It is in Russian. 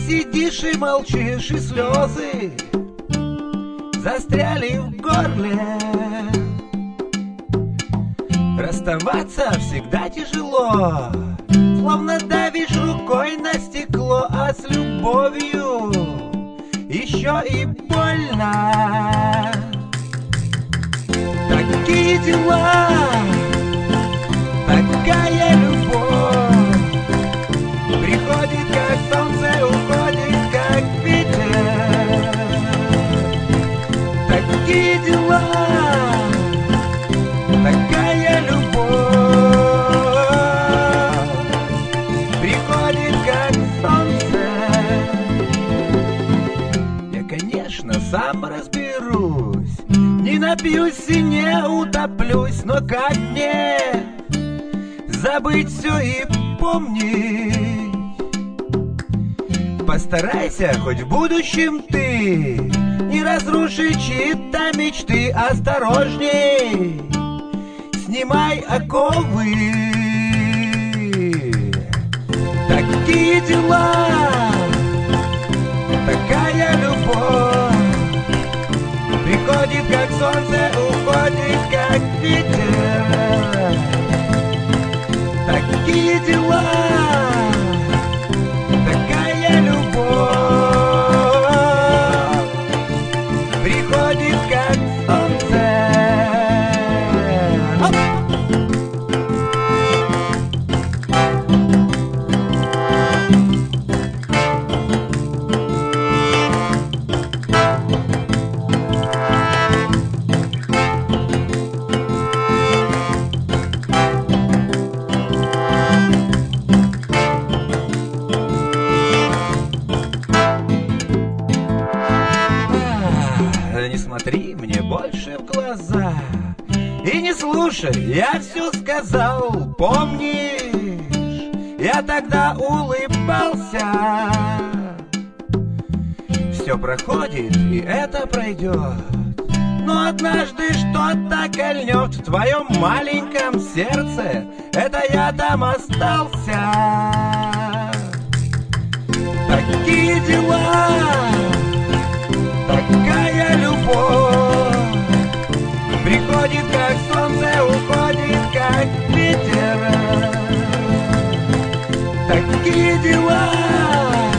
сидишь и молчишь, и слезы застряли в горле. Расставаться всегда тяжело, словно давишь рукой на стекло, а с любовью еще и больно. Такие дела, такая любовь, приходит как солнце, уходит как ветер. Такие дела, такая любовь, приходит как солнце. Я, конечно, сам разберусь, не напьюсь и не утоплюсь, но как мне забыть все и помнить? Постарайся хоть в будущем ты не разрушить чьи-то мечты. Осторожней, снимай оковы. Такие дела, такая любовь, приходит как солнце, уходит как ветер. Такие дела, такая любовь, приходит как солнце. Не смотри мне больше в глаза и не слушай, я все сказал. Помнишь, я тогда улыбался. Все проходит, и это пройдет, но однажды что-то кольнет в твоем маленьком сердце. Это я там остался. Такие дела, такая любовь, приходит как солнце, уходит как ветер. Такие дела,